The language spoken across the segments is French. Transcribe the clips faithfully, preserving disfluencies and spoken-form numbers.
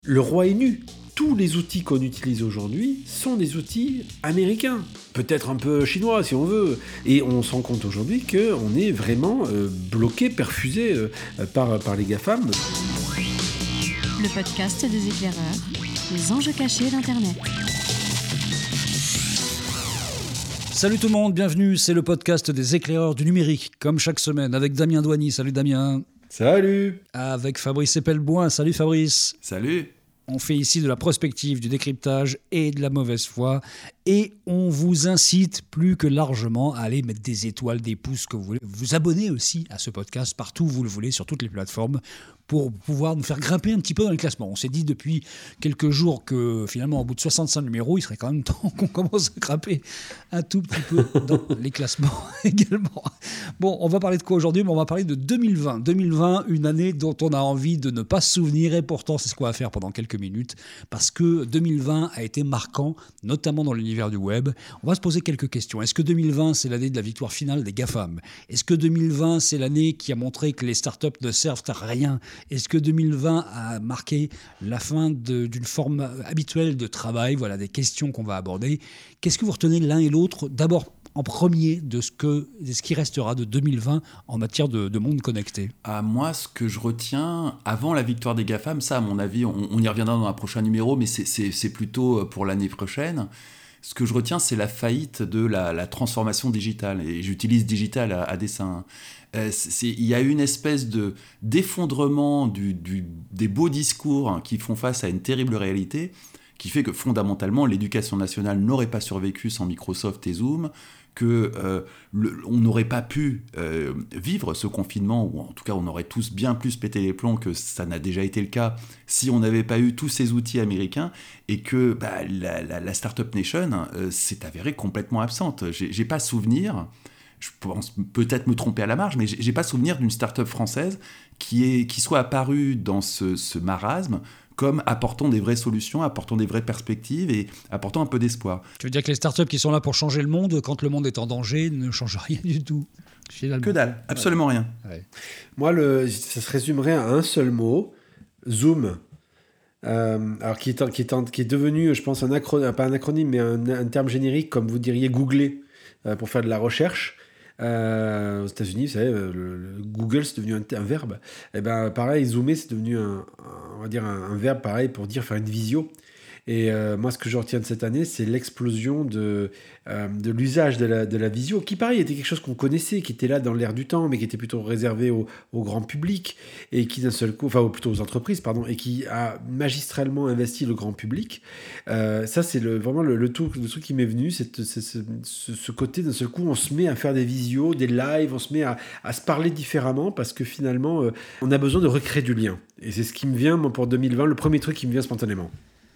Le roi est nu. Tous les outils qu'on utilise aujourd'hui sont des outils américains, peut-être un peu chinois si on veut. Et on se rend compte aujourd'hui qu'on est vraiment euh, bloqué, perfusé euh, par, par les GAFAM. Le podcast des éclaireurs, les enjeux cachés d'Internet. Salut tout le monde, bienvenue, c'est le podcast des éclaireurs du numérique, comme chaque semaine, avec Damien Douany. Salut Damien. Salut. Avec Fabrice Epelboin. Salut Fabrice. Salut. On fait ici de la prospective, du décryptage et de la mauvaise foi. Et on vous incite plus que largement à aller mettre des étoiles, des pouces que vous voulez. Vous abonner aussi à ce podcast partout où vous le voulez, sur toutes les plateformes, pour pouvoir nous faire grimper un petit peu dans les classements. On s'est dit depuis quelques jours que finalement, au bout de soixante-cinq numéros, il serait quand même temps qu'on commence à grimper un tout petit peu dans les classements également. Bon, on va parler de quoi aujourd'hui ? On va parler de deux mille vingt. deux mille vingt, une année dont on a envie de ne pas se souvenir, et pourtant c'est ce qu'on va faire pendant quelques minutes, parce que deux mille vingt a été marquant, notamment dans l'univers du web. On va se poser quelques questions. Est-ce que deux mille vingt, c'est l'année de la victoire finale des GAFAM ? Est-ce que deux mille vingt, c'est l'année qui a montré que les startups ne servent à rien ? Est-ce que deux mille vingt a marqué la fin de, d'une forme habituelle de travail ? Voilà des questions qu'on va aborder. Qu'est-ce que vous retenez l'un et l'autre ? D'abord, en premier, de ce, que, de ce qui restera de deux mille vingt en matière de, de monde connecté. À moi, ce que je retiens, avant la victoire des GAFAM, ça, à mon avis, on, on y reviendra dans un prochain numéro, mais c'est, c'est, c'est plutôt pour l'année prochaine. Ce que je retiens, c'est la faillite de la, la transformation digitale. Et j'utilise digital à, à dessein. Euh, c'est, il y a eu une espèce de, d'effondrement du, du, des beaux discours qui font face à une terrible réalité, qui fait que fondamentalement, l'éducation nationale n'aurait pas survécu sans Microsoft et Zoom, qu'on euh, n'aurait pas pu euh, vivre ce confinement, ou en tout cas on aurait tous bien plus pété les plombs que ça n'a déjà été le cas si on n'avait pas eu tous ces outils américains, et que bah, la, la, la Startup Nation euh, s'est avérée complètement absente. J'ai, j'ai pas souvenir, je pense peut-être me tromper à la marge, mais j'ai, j'ai pas souvenir d'une startup française qui, est, qui soit apparue dans ce, ce marasme comme apportant des vraies solutions, apportant des vraies perspectives et apportant un peu d'espoir. Tu veux dire que les startups qui sont là pour changer le monde, quand le monde est en danger, ne changent rien du tout, finalement. Que dalle, absolument ouais. rien. Ouais. Moi, le, ça se résumerait à un seul mot, Zoom. Euh, alors qui est, qui, est, qui est devenu, je pense, un acronyme, pas un acronyme, mais un, un terme générique, comme vous diriez googler, euh, pour faire de la recherche. Euh, aux États-Unis, vous savez, le, le Google, c'est devenu un, un verbe. Et ben, pareil, zoomer, c'est devenu un, un, on va dire un, un verbe pareil pour dire faire une visio. Et euh, moi, ce que je retiens de cette année, c'est l'explosion de, euh, de l'usage de la, de la visio, qui, pareil, était quelque chose qu'on connaissait, qui était là dans l'air du temps, mais qui était plutôt réservé au, au grand public, et qui d'un seul coup, enfin, plutôt aux entreprises, pardon, et qui a magistralement investi le grand public. Euh, ça, c'est le, vraiment le, le, tout, le truc qui m'est venu, c'est, c'est, c'est ce, ce côté, d'un seul coup, on se met à faire des visios, des lives, on se met à, à se parler différemment, parce que finalement, euh, on a besoin de recréer du lien. Et c'est ce qui me vient, moi, pour deux mille vingt, le premier truc qui me vient spontanément.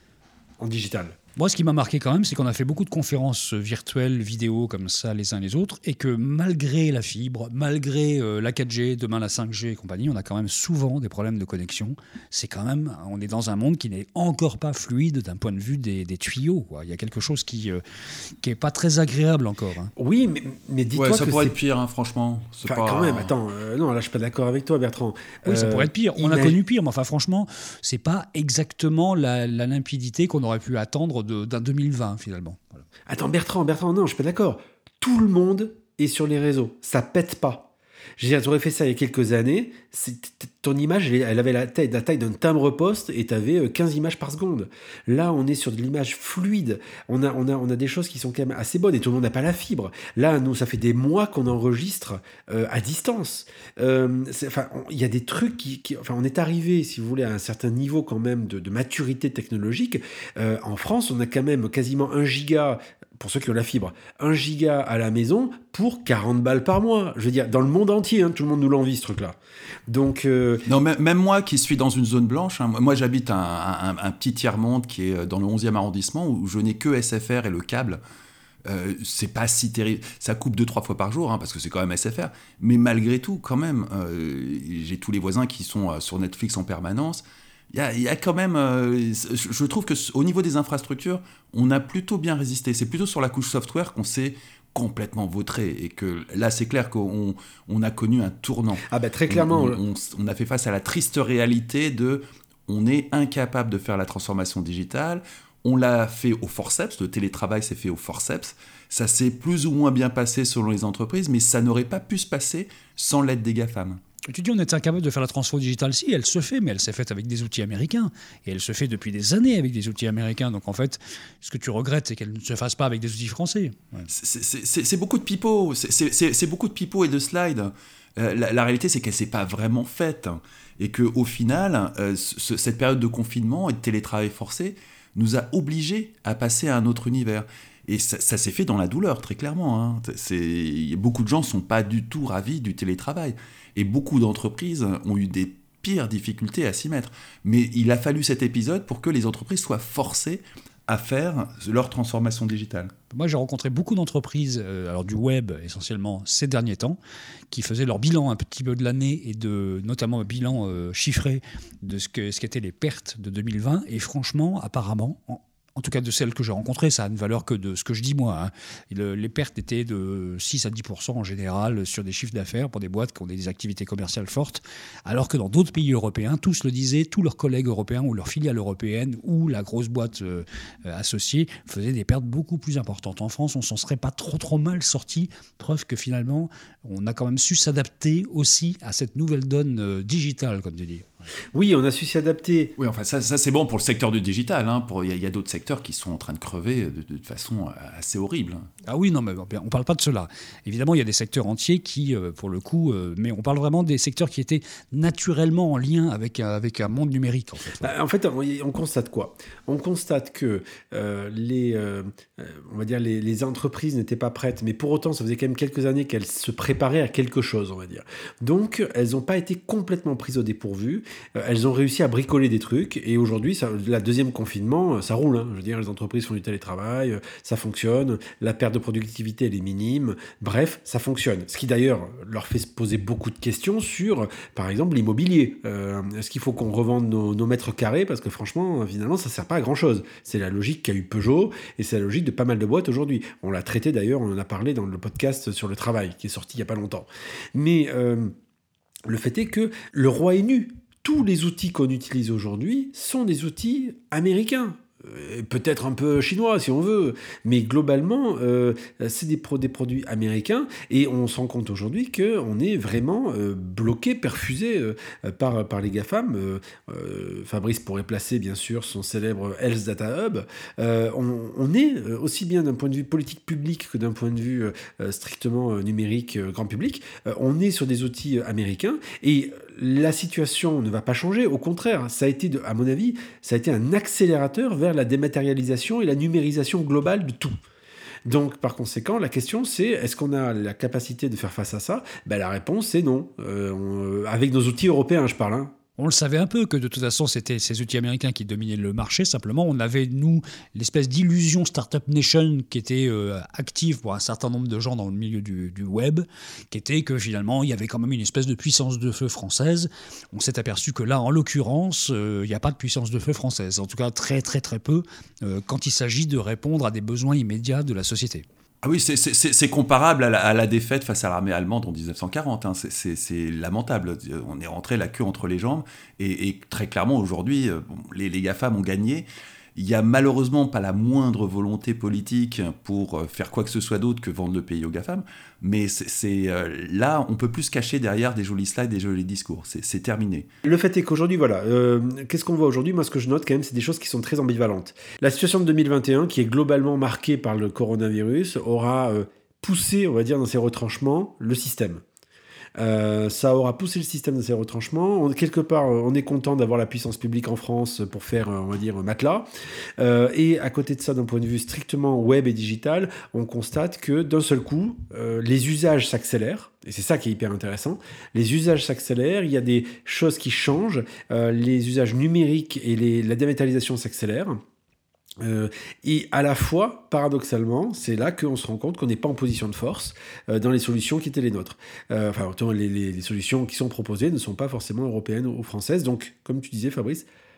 En digital. Moi, ce qui m'a marqué quand même, c'est qu'on a fait beaucoup de conférences virtuelles, vidéo, comme ça, les uns les autres, et que malgré la fibre, malgré euh, la quatre G, demain la cinq G et compagnie, on a quand même souvent des problèmes de connexion. C'est quand même, on est dans un monde qui n'est encore pas fluide d'un point de vue des, des tuyaux, quoi. Il y a quelque chose qui euh, qui est pas très agréable encore. Hein. Oui, mais, mais dis-toi ouais, ça que pourrait c'est... être pire, hein, franchement. C'est enfin, pas... quand même, attends, euh, non, là, je suis pas d'accord avec toi, Bertrand. Oui, euh, ça pourrait être pire. On imag... a connu pire, mais enfin, franchement, c'est pas exactement la, la limpidité qu'on aurait pu attendre de, d'un deux mille vingt. Finalement. Voilà. Attends, Bertrand, Bertrand, non, je suis pas d'accord. Tout le monde est sur les réseaux. Ça pète pas. Je veux dire, tu aurais fait ça il y a quelques années, c'est, ton image, elle avait la taille, la taille d'un timbre-poste et tu avais quinze images par seconde. Là, on est sur de l'image fluide. On a, on a, on a des choses qui sont quand même assez bonnes et tout le monde n'a pas la fibre. Là, nous, ça fait des mois qu'on enregistre euh, à distance. Euh, enfin, il y a des trucs qui, qui... Enfin, on est arrivé, si vous voulez, à un certain niveau quand même de, de maturité technologique. Euh, en France, on a quand même quasiment un giga... pour ceux qui ont la fibre, un giga à la maison pour quarante balles par mois. Je veux dire, dans le monde entier, hein, tout le monde nous l'envie, ce truc-là. Donc, euh... Non, même, même moi qui suis dans une zone blanche, hein, moi j'habite un, un, un petit tiers-monde qui est dans le onzième arrondissement où je n'ai que S F R et le câble. Euh, c'est pas si terrible. Ça coupe deux, trois fois par jour, hein, parce que c'est quand même S F R. Mais malgré tout, quand même, euh, j'ai tous les voisins qui sont euh, sur Netflix en permanence. Il y a, il y a quand même, euh, je trouve qu'au niveau des infrastructures, on a plutôt bien résisté. C'est plutôt sur la couche software qu'on s'est complètement vautré, et que là c'est clair qu'on on a connu un tournant. Ah bah très clairement. On, on, on, on a fait face à la triste réalité de on est incapable de faire la transformation digitale. On l'a fait au forceps, le télétravail s'est fait au forceps. Ça s'est plus ou moins bien passé selon les entreprises, mais ça n'aurait pas pu se passer sans l'aide des GAFAM. Tu dis on est incapable de faire la transfo digitale. Si, elle se fait, mais elle s'est faite avec des outils américains. Et elle se fait depuis des années avec des outils américains. Donc en fait, ce que tu regrettes, c'est qu'elle ne se fasse pas avec des outils français. Ouais. C'est, c'est, c'est, c'est beaucoup de pipeaux, c'est, c'est, c'est beaucoup de pipeaux et de slides. Euh, la, la réalité, c'est qu'elle ne s'est pas vraiment faite. Et qu'au final, euh, ce, cette période de confinement et de télétravail forcé nous a obligés à passer à un autre univers. Et ça, ça s'est fait dans la douleur, très clairement. Hein. C'est, beaucoup de gens ne sont pas du tout ravis du télétravail. Et beaucoup d'entreprises ont eu des pires difficultés à s'y mettre. Mais il a fallu cet épisode pour que les entreprises soient forcées à faire leur transformation digitale. Moi, j'ai rencontré beaucoup d'entreprises, euh, alors du web essentiellement ces derniers temps, qui faisaient leur bilan un petit peu de l'année et de, notamment un bilan euh, chiffré de ce, que, ce qu'étaient les pertes de deux mille vingt. Et franchement, apparemment, en, en tout cas de celles que j'ai rencontrées, ça a une valeur que de ce que je dis moi. Hein. Le, les pertes étaient de six à dix pour cent en général sur des chiffres d'affaires pour des boîtes qui ont des activités commerciales fortes, alors que dans d'autres pays européens, tous le disaient, tous leurs collègues européens ou leurs filiales européennes ou la grosse boîte euh, associée faisaient des pertes beaucoup plus importantes. En France, on s'en serait pas trop trop mal sorti, preuve que finalement, on a quand même su s'adapter aussi à cette nouvelle donne euh, digitale, comme tu dis. Oui, on a su s'y adapter. Oui, enfin, ça, ça c'est bon pour le secteur du digital. Hein. Pour, il y, y a d'autres secteurs qui sont en train de crever de, de façon assez horrible. Ah oui, non, mais on ne parle pas de cela. Évidemment, il y a des secteurs entiers qui, euh, pour le coup, euh, mais on parle vraiment des secteurs qui étaient naturellement en lien avec, avec un monde numérique. En fait, bah, en fait on, on constate quoi ? On constate que euh, les, euh, on va dire les, les entreprises n'étaient pas prêtes, mais pour autant, ça faisait quand même quelques années qu'elles se préparaient à quelque chose, on va dire. Donc, elles n'ont pas été complètement prises au dépourvu. Elles ont réussi à bricoler des trucs et aujourd'hui, ça, la deuxième confinement, ça roule. Hein. Je veux dire, les entreprises font du télétravail, ça fonctionne, la perte de productivité, elle est minime. Bref, ça fonctionne. Ce qui d'ailleurs leur fait se poser beaucoup de questions sur, par exemple, l'immobilier. Euh, est-ce qu'il faut qu'on revende nos, nos mètres carrés ? Parce que franchement, finalement, ça ne sert pas à grand-chose. C'est la logique qu'a eu Peugeot et c'est la logique de pas mal de boîtes aujourd'hui. On l'a traité d'ailleurs, on en a parlé dans le podcast sur le travail qui est sorti il n'y a pas longtemps. Mais euh, le fait est que le roi est nu. Tous les outils qu'on utilise aujourd'hui sont des outils américains. Peut-être un peu chinois si on veut, mais globalement, euh, c'est des, pro- des produits américains et on se rend compte aujourd'hui qu'on est vraiment euh, bloqué, perfusé euh, par, par les GAFAM. Euh, euh, Fabrice pourrait placer bien sûr son célèbre Health Data Hub. Euh, on, on est aussi bien d'un point de vue politique public que d'un point de vue euh, strictement numérique euh, grand public, euh, on est sur des outils américains et la situation ne va pas changer, au contraire, ça a été, de, à mon avis, ça a été un accélérateur vers la dématérialisation et la numérisation globale de tout. Donc, par conséquent, la question c'est, est-ce qu'on a la capacité de faire face à ça ? Ben, la réponse c'est non. Euh, on, avec nos outils européens, je parle, hein. On le savait un peu que de toute façon, c'était ces outils américains qui dominaient le marché. Simplement, on avait, nous, l'espèce d'illusion Startup Nation qui était euh, active pour un certain nombre de gens dans le milieu du, du web, qui était que finalement, il y avait quand même une espèce de puissance de feu française. On s'est aperçu que là, en l'occurrence, euh, il n'y a pas de puissance de feu française. En tout cas, très, très, très peu, euh, quand il s'agit de répondre à des besoins immédiats de la société. Ah oui, c'est, c'est, c'est comparable à la, à la défaite face à l'armée allemande en dix-neuf cent quarante. Hein. C'est, c'est, c'est lamentable. On est rentré la queue entre les jambes. Et, et très clairement, aujourd'hui, bon, les, les GAFAM ont gagné. Il n'y a malheureusement pas la moindre volonté politique pour faire quoi que ce soit d'autre que vendre le pays aux GAFAM. Mais c'est, c'est, euh, là, on ne peut plus se cacher derrière des jolis slides, des jolis discours. C'est, c'est terminé. Le fait est qu'aujourd'hui, voilà, euh, qu'est-ce qu'on voit aujourd'hui ? Moi, ce que je note quand même, c'est des choses qui sont très ambivalentes. La situation de deux mille vingt et un, qui est globalement marquée par le coronavirus, aura euh, poussé, on va dire, dans ses retranchements, le système. Euh, ça aura poussé le système de ses retranchements. On, quelque part, on est content d'avoir la puissance publique en France pour faire, on va dire, matelas. Euh, et à côté de ça, d'un point de vue strictement web et digital, on constate que d'un seul coup, euh, les usages s'accélèrent. Et c'est ça qui est hyper intéressant. Les usages s'accélèrent, il y a des choses qui changent, euh, les usages numériques et les, la dématérialisation s'accélèrent. Euh, et à la fois, paradoxalement, c'est là qu'on se rend compte qu'on n'est pas en position de force euh, dans les solutions qui étaient les nôtres. Euh, enfin, les, les, les solutions qui sont proposées ne sont pas forcément européennes ou françaises. Donc, comme tu disais, Fabrice,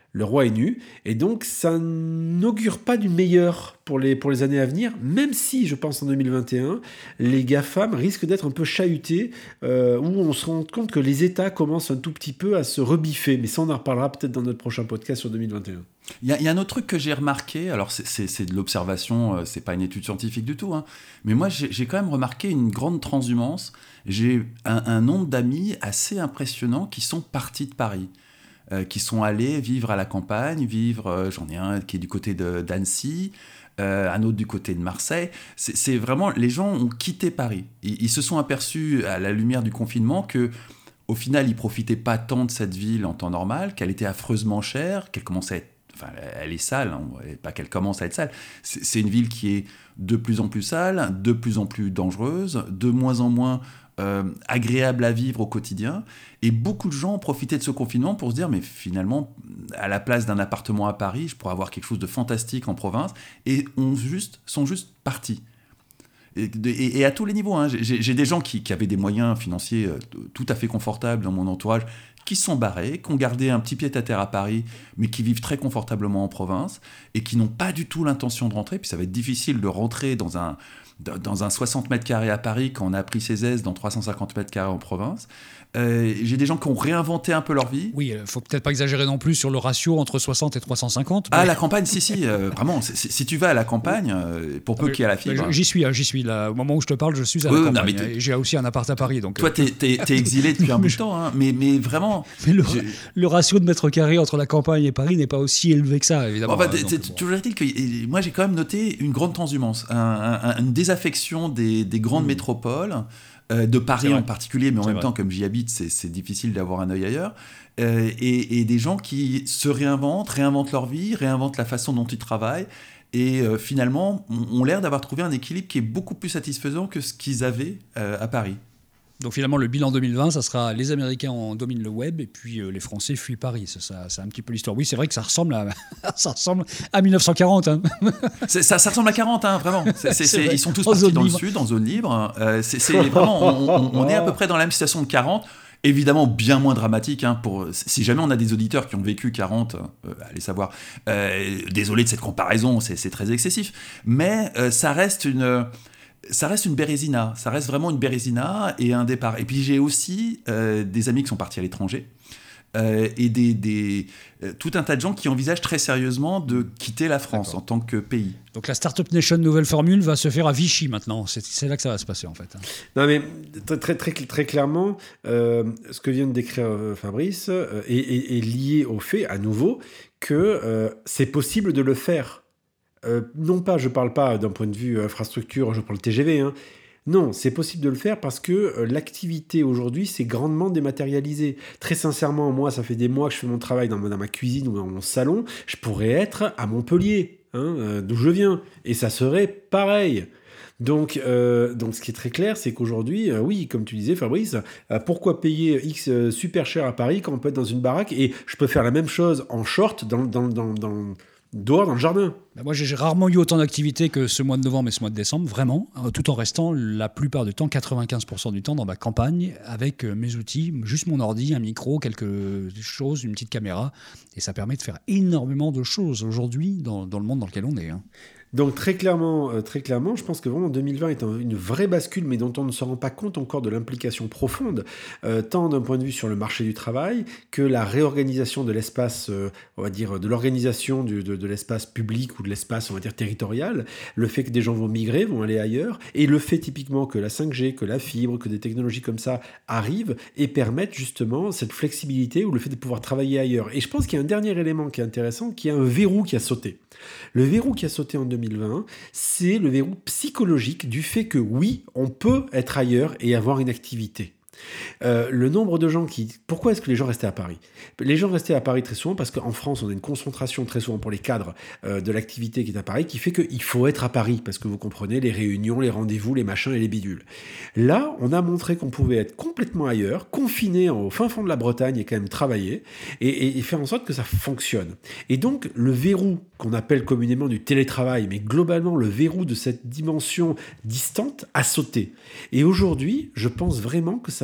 Le roi est nu, et donc ça n'augure pas du meilleur pour les, pour les années à venir, même si, je pense, en deux mille vingt et un, les GAFAM risquent d'être un peu chahutés, euh, où on se rend compte que les États commencent un tout petit peu à se rebiffer. Mais ça, on en reparlera peut-être dans notre prochain podcast sur deux mille vingt et un. Il y, y a un autre truc que j'ai remarqué, alors c'est, c'est, c'est de l'observation, euh, c'est pas une étude scientifique du tout, hein, mais moi j'ai, j'ai quand même remarqué une grande transhumance. J'ai un, un nombre d'amis assez impressionnant qui sont partis de Paris. Euh, qui sont allés vivre à la campagne, vivre, euh, j'en ai un qui est du côté de, d'Annecy, euh, un autre du côté de Marseille. C'est, c'est vraiment, les gens ont quitté Paris. Ils, ils se sont aperçus à la lumière du confinement que, au final, ils profitaient pas tant de cette ville en temps normal, qu'elle était affreusement chère, qu'elle commençait à être, enfin, elle est sale, hein, pas qu'elle commence à être sale. C'est, c'est une ville qui est de plus en plus sale, de plus en plus dangereuse, de moins en moins Euh, agréable à vivre au quotidien, et beaucoup de gens ont profité de ce confinement pour se dire mais finalement à la place d'un appartement à Paris je pourrais avoir quelque chose de fantastique en province, et ont juste, sont juste partis et, et, et à tous les niveaux, hein. j'ai, j'ai des gens qui, qui avaient des moyens financiers euh, tout à fait confortables dans mon entourage, qui se sont barrés, qui ont gardé un petit pied-à-terre à Paris, mais qui vivent très confortablement en province, et qui n'ont pas du tout l'intention de rentrer. Puis ça va être difficile de rentrer dans un dans un soixante mètres carrés à Paris quand on a pris ses aises dans trois cent cinquante mètres carrés en province. Euh, j'ai des gens qui ont réinventé un peu leur vie. Oui, il ne faut peut-être pas exagérer non plus sur le ratio entre soixante et trois cent cinquante. Ah, mais... la campagne, si, si, euh, vraiment. C'est, c'est, si tu vas à la campagne, euh, pour peu ah, qu'il y ait la fibre... J'y suis, j'y suis. Là, au moment où je te parle, je suis à oui, la campagne. Non, j'ai aussi un appart à Paris. Donc, toi, t'es, t'es, t'es exilé depuis un bout de temps, hein, mais, mais vraiment... Mais le, le ratio de mètres carrés entre la campagne et Paris n'est pas aussi élevé que ça, évidemment. Bon, bah, donc, bon. Toujours est-il que moi, j'ai quand même noté une grande transhumance, un, un, une désaffection des, des grandes mmh. métropoles, Euh, de Paris en particulier, mais en c'est même vrai. temps, comme j'y habite, c'est, c'est difficile d'avoir un œil ailleurs, euh, et, et des gens qui se réinventent, réinventent leur vie, réinventent la façon dont ils travaillent, et euh, finalement ont l'air d'avoir trouvé un équilibre qui est beaucoup plus satisfaisant que ce qu'ils avaient euh, à Paris. Donc finalement, le bilan deux mille vingt, ça sera les Américains en dominent le web et puis euh, les Français fuient Paris. C'est, ça, c'est un petit peu l'histoire. Oui, c'est vrai que ça ressemble à, ça ressemble à mille neuf cent quarante. Hein. C'est, ça, ça ressemble à quarante, hein, vraiment. C'est, c'est, c'est, ils sont tous en partis dans libre. Le sud, en zone libre. Euh, c'est, c'est vraiment, on, on, on est à peu près dans la même situation de quarante. Évidemment, bien moins dramatique. Hein, pour, si jamais on a des auditeurs qui ont vécu quarante, euh, allez savoir. Euh, désolé de cette comparaison, c'est, c'est très excessif. Mais euh, ça reste une... Ça reste une bérésina, ça reste vraiment une bérésina et un départ. Et puis j'ai aussi euh, des amis qui sont partis à l'étranger euh, et des, des, euh, tout un tas de gens qui envisagent très sérieusement de quitter la France D'accord. en tant que pays. Donc la Startup Nation nouvelle formule va se faire à Vichy maintenant, c'est, c'est là que ça va se passer en fait. Non mais très, très, très, très clairement, euh, ce que vient de décrire euh, Fabrice euh, est, est, est lié au fait, à nouveau, que euh, c'est possible de le faire. Euh, non pas, je ne parle pas d'un point de vue infrastructure, je parle T G V. Hein. Non, c'est possible de le faire parce que euh, l'activité aujourd'hui s'est grandement dématérialisée. Très sincèrement, moi, ça fait des mois que je fais mon travail dans, dans ma cuisine ou dans mon salon. Je pourrais être à Montpellier, hein, euh, d'où je viens, et ça serait pareil. Donc, euh, donc, ce qui est très clair, c'est qu'aujourd'hui, euh, oui, comme tu disais, Fabrice, euh, pourquoi payer X euh, super cher à Paris quand on peut être dans une baraque et je peux faire la même chose en short dans... dans, dans, dans dehors dans le jardin. Ben moi, j'ai rarement eu autant d'activités que ce mois de novembre et ce mois de décembre, vraiment, tout en restant la plupart du temps, quatre-vingt-quinze pour cent du temps, dans ma campagne, avec mes outils, juste mon ordi, un micro, quelque chose, une petite caméra, et ça permet de faire énormément de choses aujourd'hui dans, dans le monde dans lequel on est. Hein. Donc très clairement, euh, très clairement, je pense que vraiment deux mille vingt est un, une vraie bascule, mais dont on ne se rend pas compte encore de l'implication profonde, euh, tant d'un point de vue sur le marché du travail que la réorganisation de l'espace, euh, on va dire, de l'organisation du, de, de l'espace public ou de l'espace, on va dire, territorial, le fait que des gens vont migrer, vont aller ailleurs, et le fait typiquement que la cinq G, que la fibre, que des technologies comme ça arrivent et permettent justement cette flexibilité ou le fait de pouvoir travailler ailleurs. Et je pense qu'il y a un dernier élément qui est intéressant, qui est un verrou qui a sauté. Le verrou qui a sauté en deux mille vingt, c'est le verrou psychologique du fait que oui, on peut être ailleurs et avoir une activité. Euh, le nombre de gens qui... Pourquoi est-ce que les gens restaient à Paris ? Les gens restaient à Paris très souvent parce qu'en France, on a une concentration très souvent pour les cadres euh, de l'activité qui est à Paris qui fait qu'il faut être à Paris parce que vous comprenez, les réunions, les rendez-vous, les machins et les bidules. Là, on a montré qu'on pouvait être complètement ailleurs, confiné au fin fond de la Bretagne et quand même travailler et, et, et faire en sorte que ça fonctionne. Et donc, le verrou qu'on appelle communément du télétravail, mais globalement le verrou de cette dimension distante a sauté. Et aujourd'hui, je pense vraiment que ça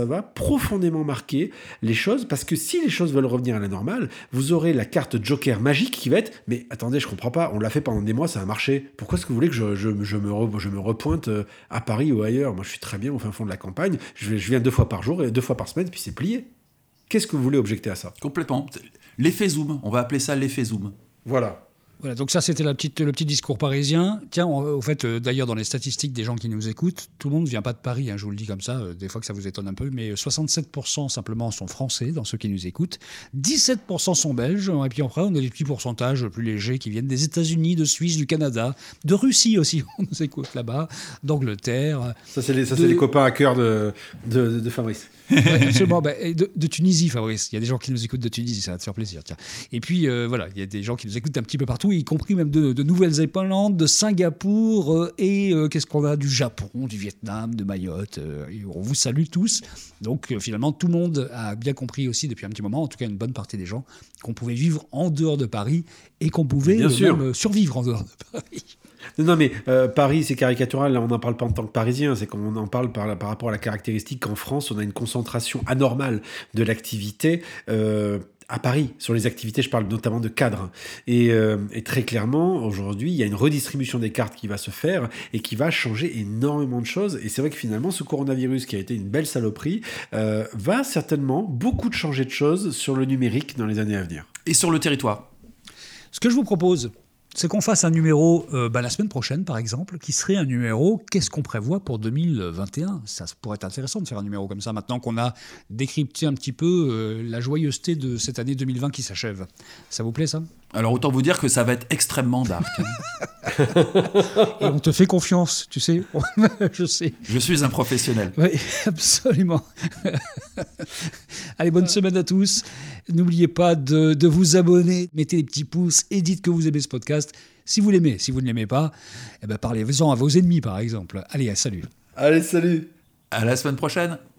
ça va profondément marquer les choses, parce que si les choses veulent revenir à la normale, vous aurez la carte Joker magique qui va être « Mais attendez, je comprends pas, on l'a fait pendant des mois, ça a marché. Pourquoi est-ce que vous voulez que je, je, je, me, re, je me repointe à Paris ou ailleurs ? Moi, je suis très bien au fin fond de la campagne, je, je viens deux fois par jour et deux fois par semaine, puis c'est plié. » Qu'est-ce que vous voulez objecter à ça ? Complètement. L'effet zoom, on va appeler ça l'effet zoom. Voilà. Voilà, donc ça, c'était la petite, le petit discours parisien. Tiens, on, au fait, euh, d'ailleurs, dans les statistiques des gens qui nous écoutent, tout le monde ne vient pas de Paris, hein, je vous le dis comme ça, euh, des fois que ça vous étonne un peu, mais soixante-sept pour cent simplement sont français dans ceux qui nous écoutent, dix-sept pour cent sont belges, et puis après, on a des petits pourcentages plus légers qui viennent des États-Unis, de Suisse, du Canada, de Russie aussi, on nous écoute là-bas, d'Angleterre. Ça, c'est les, ça, de... c'est les copains à cœur de, de, de Fabrice. Ouais, absolument. Bah, de, de Tunisie, Fabrice. Il y a des gens qui nous écoutent de Tunisie, ça va te faire plaisir. Tiens. Et puis, euh, voilà, il y a des gens qui nous écoutent un petit peu partout, y compris même de, de Nouvelle-Zélande, de Singapour, euh, et euh, qu'est-ce qu'on a du Japon, du Vietnam, de Mayotte. Euh, et on vous salue tous. Donc, euh, finalement, tout le monde a bien compris aussi depuis un petit moment, en tout cas une bonne partie des gens, qu'on pouvait vivre en dehors de Paris et qu'on pouvait bien euh, sûr. même survivre en dehors de Paris. Non, mais euh, Paris, c'est caricatural. Là, on n'en parle pas en tant que Parisien. C'est qu'on en parle par, par rapport à la caractéristique qu'en France, on a une concentration anormale de l'activité. Euh, à Paris, sur les activités, je parle notamment de cadres. Et, euh, et très clairement, aujourd'hui, il y a une redistribution des cartes qui va se faire et qui va changer énormément de choses. Et c'est vrai que finalement, ce coronavirus, qui a été une belle saloperie, euh, va certainement beaucoup de changer de choses sur le numérique dans les années à venir. Et sur le territoire. Ce que je vous propose, c'est qu'on fasse un numéro euh, bah, la semaine prochaine, par exemple, qui serait un numéro « Qu'est-ce qu'on prévoit pour deux mille vingt et un ?» Ça pourrait être intéressant de faire un numéro comme ça, maintenant qu'on a décrypté un petit peu euh, la joyeuseté de cette année deux mille vingt qui s'achève. Ça vous plaît, ça ? Alors, autant vous dire que ça va être extrêmement dark. Et on te fait confiance, tu sais. Je sais. Je suis un professionnel. Oui, absolument. Allez, bonne semaine à tous. N'oubliez pas de, de vous abonner, mettez les petits pouces et dites que vous aimez ce podcast. Si vous l'aimez, si vous ne l'aimez pas, eh ben parlez-en à vos ennemis, par exemple. Allez, salut. Allez, salut. À la semaine prochaine.